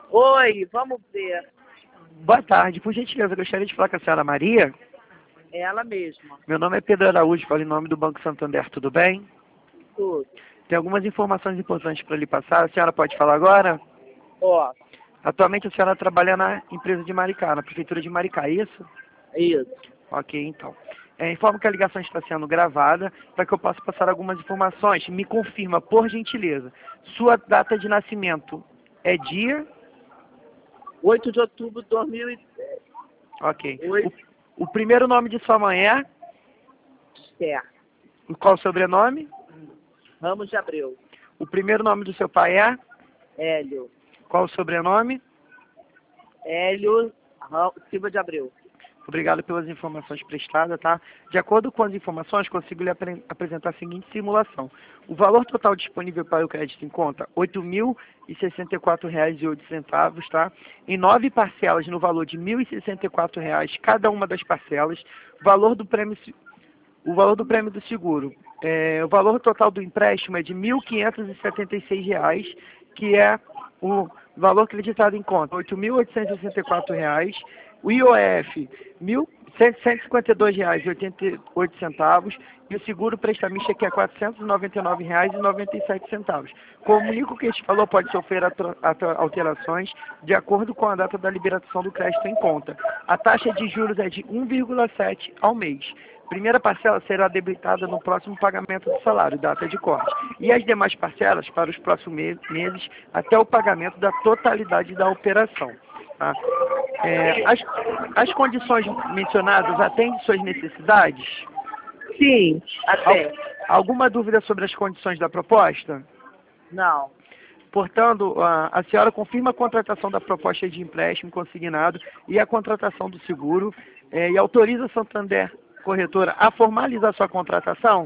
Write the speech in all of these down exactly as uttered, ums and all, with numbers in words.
Oi, vamos ver. Boa tarde, por gentileza, eu gostaria de falar com a senhora Maria. É ela mesma. Meu nome é Pedro Araújo, falo em nome do Banco Santander, tudo bem? Tudo. Tem algumas informações importantes para lhe passar, a senhora pode falar agora? Ó, Atualmente a senhora trabalha na empresa de Maricá, na prefeitura de Maricá, é isso? isso. Ok, então. É, informo que a ligação está sendo gravada para que eu possa passar algumas informações. Me confirma, por gentileza, sua data de nascimento é dia? oito de outubro de dois mil e Ok. oito. O, o primeiro nome de sua mãe é? Certo. Qual o sobrenome? Ramos de Abreu. O primeiro nome do seu pai é? Hélio. Qual o sobrenome? Hélio Ram- Silva de Abreu. Obrigado pelas informações prestadas, tá? De acordo com as informações, consigo lhe apre- apresentar a seguinte simulação. O valor total disponível para o crédito em conta, oito mil e sessenta e quatro reais e oito centavos, tá? Em nove parcelas no valor de mil e sessenta e quatro reais cada uma das parcelas. Valor do prêmio, se- o valor do prêmio do seguro. É, o valor total do empréstimo é de mil quinhentos e setenta e seis reais, que é o valor acreditado em conta, oito mil oitocentos e sessenta e quatro reais. O I O F, mil cento e cinquenta e dois reais e oitenta e oito centavos, e o seguro prestamista que é quatrocentos e noventa e nove reais e noventa e sete centavos. Comunico que este valor pode sofrer atra- atra- alterações de acordo com a data da liberação do crédito em conta. A taxa de juros é de um vírgula sete ao mês. Primeira parcela será debitada no próximo pagamento do salário, data de corte, e as demais parcelas para os próximos me- meses até o pagamento da totalidade da operação. Tá? É, as, as condições mencionadas atendem suas necessidades? Sim, Al- até. alguma dúvida sobre as condições da proposta? Não. Portanto, a, a senhora confirma a contratação da proposta de empréstimo consignado e a contratação do seguro eh, e autoriza a Santander Corretora a formalizar sua contratação?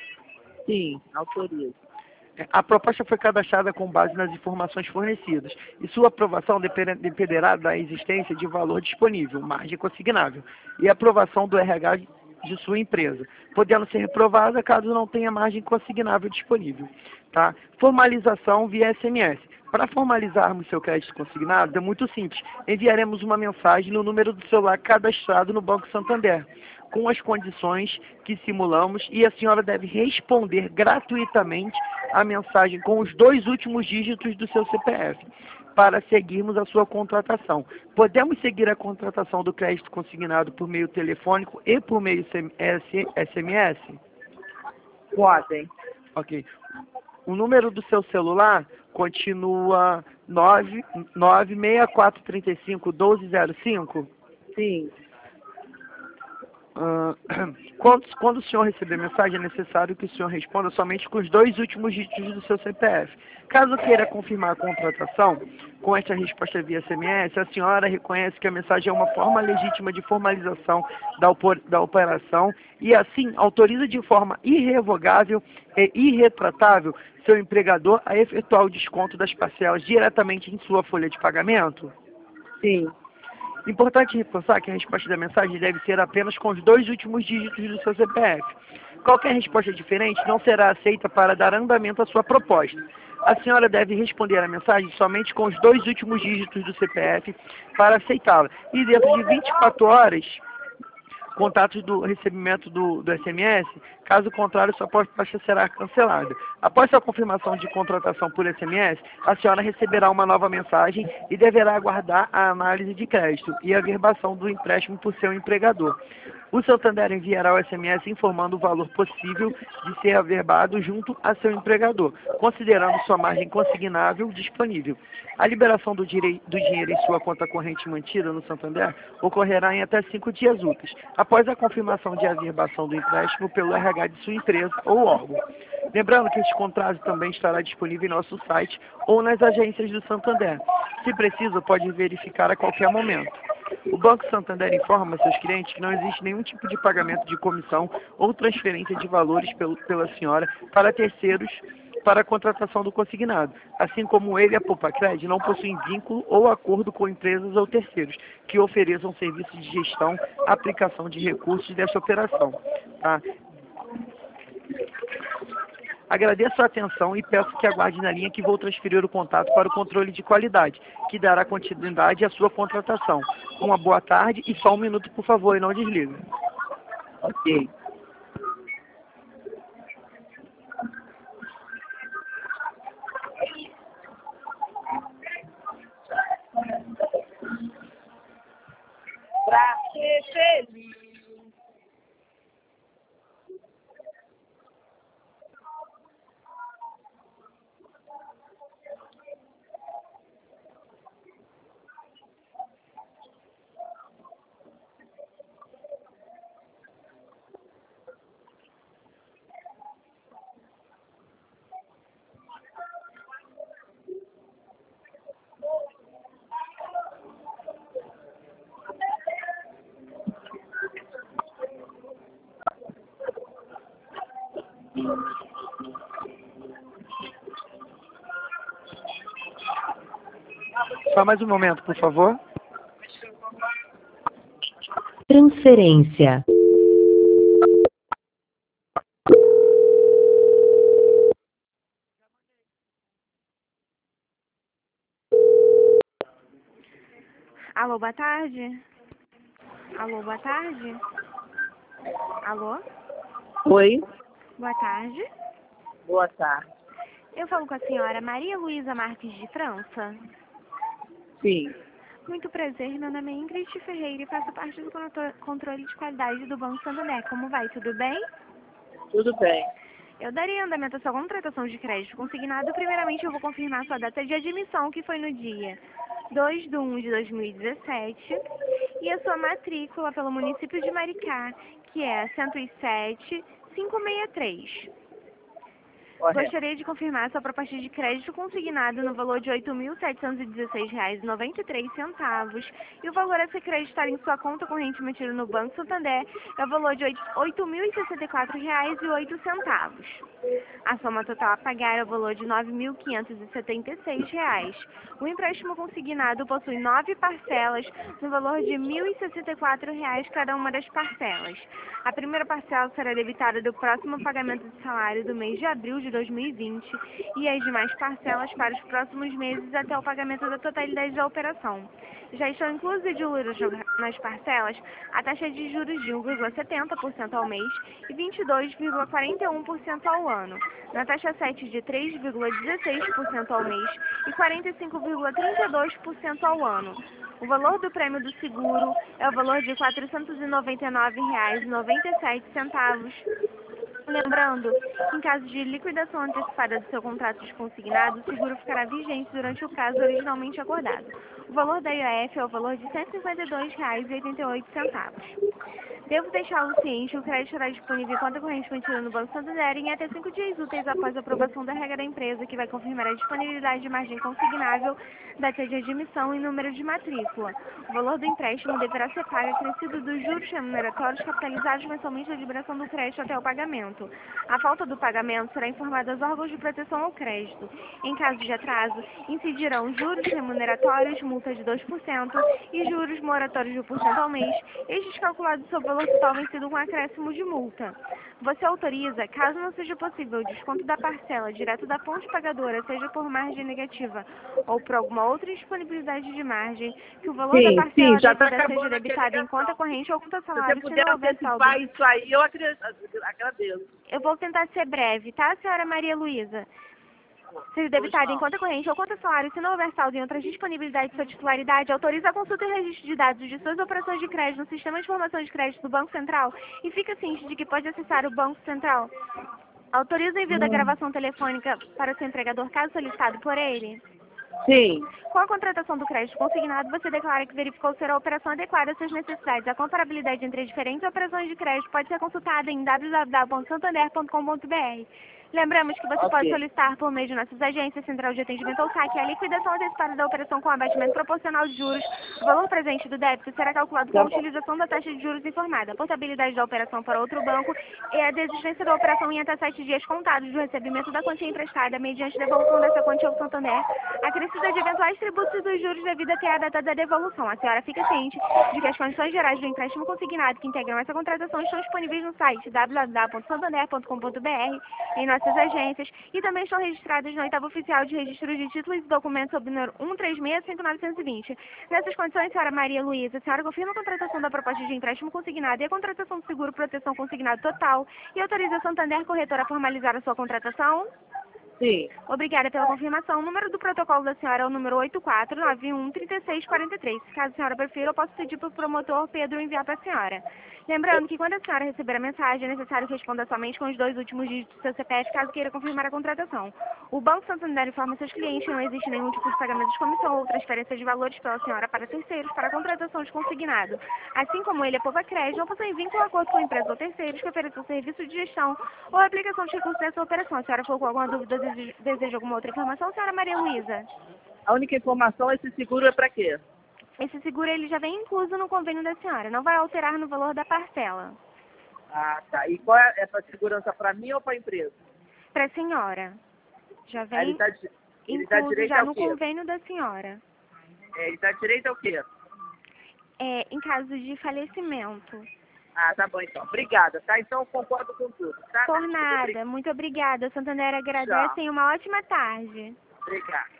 Sim, autorizo. Eh, A proposta foi cadastrada com base nas informações fornecidas e sua aprovação depende- dependerá da existência de valor disponível, margem consignável, e aprovação do R H de sua empresa, podendo ser reprovada caso não tenha margem consignável disponível. Tá? Formalização via S M S. Para formalizarmos seu crédito consignado, é muito simples. Enviaremos uma mensagem no número do celular cadastrado no Banco Santander, com as condições que simulamos, e a senhora deve responder gratuitamente a mensagem com os dois últimos dígitos do seu C P F, para seguirmos a sua contratação. Podemos seguir a contratação do crédito consignado por meio telefônico e por meio S M S? Podem. Ok. O número do seu celular continua nove nove seis quatro três cinco um dois zero cinco? Sim. Ah, quando, quando o senhor receber mensagem, é necessário que o senhor responda somente com os dois últimos dígitos do seu C P F. Caso queira confirmar a contratação, com esta resposta via S M S, a senhora reconhece que a mensagem é uma forma legítima de formalização da, opor- da operação e, assim, autoriza de forma irrevogável e irretratável seu empregador a efetuar o desconto das parcelas diretamente em sua folha de pagamento? Sim. Importante reforçar que a resposta da mensagem deve ser apenas com os dois últimos dígitos do seu C P F. Qualquer resposta diferente não será aceita para dar andamento à sua proposta. A senhora deve responder a mensagem somente com os dois últimos dígitos do C P F para aceitá-la. E dentro de vinte e quatro horas, contatos do recebimento do, do S M S, caso contrário, sua proposta será cancelada. Após sua confirmação de contratação por S M S, a senhora receberá uma nova mensagem e deverá aguardar a análise de crédito e a verbação do empréstimo por seu empregador. O Santander enviará o S M S informando o valor possível de ser averbado junto a seu empregador, considerando sua margem consignável disponível. A liberação do, direi- do dinheiro em sua conta corrente mantida no Santander ocorrerá em até cinco dias úteis, após a confirmação de averbação do empréstimo pelo R H de sua empresa ou órgão. Lembrando que este contrato também estará disponível em nosso site ou nas agências do Santander. Se preciso, pode verificar a qualquer momento. O Banco Santander informa seus clientes que não existe nenhum tipo de pagamento de comissão ou transferência de valores pelo, pela senhora para terceiros para a contratação do consignado, assim como ele e a Popacred não possuem vínculo ou acordo com empresas ou terceiros que ofereçam serviços de gestão, aplicação de recursos desta operação. Tá? Agradeço a atenção e peço que aguarde na linha que vou transferir o contato para o controle de qualidade, que dará continuidade à sua contratação. Uma boa tarde e só um minuto, por favor, e não desliga. Ok. Pra ser feliz. Só mais um momento, por favor. Transferência. Alô, boa tarde. Alô, boa tarde. Alô, Oi, boa tarde. boa tarde. Eu falo com a senhora Maria Luísa Marques de França. Sim, Muito prazer, meu nome é Ingrid Ferreira e faço parte do contro- controle de qualidade do Banco Santander. Como vai? Tudo bem? tudo bem. Eu daria andamento à sua contratação de crédito consignado. Primeiramente, eu vou confirmar sua data de admissão, que foi no dia dois de um de dois mil e dezessete, e a sua matrícula pelo município de Maricá, que é cento e sete, quinhentos e sessenta e três. Correto. Gostaria de confirmar sua proposta de crédito consignado no valor de oito mil setecentos e dezesseis reais e noventa e três centavos e o valor a ser creditado em sua conta corrente mantida no Banco Santander é o valor de oito mil e sessenta e quatro reais e oito centavos. A soma total a pagar é o valor de nove mil quinhentos e setenta e seis reais. O empréstimo consignado possui nove parcelas no valor de mil e sessenta e quatro reais cada uma das parcelas. A primeira parcela será debitada do próximo pagamento de salário do mês de abril de dois mil e vinte e as demais parcelas para os próximos meses até o pagamento da totalidade da operação. Já estão inclusos de juros nas parcelas a taxa de juros de um vírgula setenta por cento ao mês e vinte e dois vírgula quarenta e um por cento ao ano, na taxa sete de três vírgula dezesseis por cento ao mês e quarenta e cinco vírgula trinta e dois por cento ao ano. O valor do prêmio do seguro é o valor de quatrocentos e noventa e nove reais e noventa e sete centavos. Lembrando que, em caso de liquidação antecipada do seu contrato de consignado, o seguro ficará vigente durante o prazo originalmente acordado. O valor da I O F é o valor de cento e cinquenta e dois reais e oitenta e oito centavos. Devo deixá-lo ciente, o crédito será disponível em conta corrente mantida no Banco Santander em até cinco dias úteis após a aprovação da regra da empresa, que vai confirmar a disponibilidade de margem consignável, data de admissão e número de matrícula. O valor do empréstimo deverá ser pago acrescido dos juros remuneratórios capitalizados mensalmente da liberação do crédito até o pagamento. A falta do pagamento será informada aos órgãos de proteção ao crédito. Em caso de atraso, incidirão juros remuneratórios, multa de dois por cento e juros moratórios de um por cento ao mês, estes calculados sobre o valor total vencido com acréscimo de multa. Você autoriza, caso não seja possível o desconto da parcela direto da fonte pagadora, seja por margem negativa ou por alguma outra indisponibilidade de margem, que o valor da Sim, parcela sim, já está devida acabando seja a debitado em conta ligação. corrente ou conta Se você salário, se puder não houver saldo. antecipar isso aí, eu acre- agradeço. Eu vou tentar ser breve, tá, senhora Maria Luísa? Seja debitado em conta corrente ou conta salário, se não houver saldo em outras disponibilidades de sua titularidade, autoriza a consulta e registro de dados de suas operações de crédito no Sistema de Informação de Crédito do Banco Central e fica ciente de que pode acessar o Banco Central. Autoriza o envio da gravação telefônica para o seu empregador, caso solicitado por ele. Sim, Com a contratação do crédito consignado, você declara que verificou ser a operação adequada às suas necessidades. A comparabilidade entre as diferentes operações de crédito pode ser consultada em w w w ponto santander ponto com ponto b r. Lembramos que você Ok. pode solicitar por meio de nossas agências, central de atendimento ou saque, a liquidação antecipada da operação com abatimento proporcional de juros. O valor presente do débito será calculado com Tá a bom. utilização da taxa de juros informada, a portabilidade da operação para outro banco e a desistência da operação em até sete dias contados do recebimento da quantia emprestada mediante devolução dessa quantia ao Santander, acrescida de eventuais tributos e dos juros devido até a data da devolução. A senhora fica ciente de que as condições gerais do empréstimo consignado que integram essa contratação estão disponíveis no site w w w ponto santander ponto com ponto b r, em nossa nossas agências e também estão registradas no oitavo oficial de registro de títulos e documentos sob o número um três seis cinco nove dois zero. Nessas condições, senhora Maria Luísa, a senhora confirma a contratação da proposta de empréstimo consignado e a contratação do seguro proteção consignado total e autoriza a Santander Corretora a formalizar a sua contratação? Sim. Obrigada pela confirmação. O número do protocolo da senhora é o número oito quatro nove um três seis quatro três. Caso a senhora prefira, eu posso pedir para o promotor Pedro enviar para a senhora. Lembrando que quando a senhora receber a mensagem, é necessário que responda somente com os dois últimos dígitos do seu C P F, caso queira confirmar a contratação. O Banco Santander informa seus clientes que não existe nenhum tipo de pagamento de comissão ou transferência de valores pela senhora para terceiros para a contratação de consignado. Assim como ele é Poupa Crédito, não possui vínculo ou acordo com empresas ou terceiros que ofereçam serviço de gestão ou aplicação de recursos nessa operação. A senhora ficou com alguma dúvida ou deseja deseja alguma outra informação, senhora Maria Luísa? A única informação, esse seguro é para quê? Esse seguro ele já vem incluso no convênio da senhora, não vai alterar no valor da parcela. Ah, tá. E qual é essa segurança, para mim ou para a empresa? Para a senhora. Já Aí vem ele tá, di- ele dá incluso direito já ao no quê? convênio da senhora. É, ele dá direito ao quê? É, em caso de falecimento. Ah, tá bom então. Obrigada, tá? Então eu concordo com tudo, tá? Por nada, muito obrigada. Santander agradece e uma ótima tarde. Obrigado.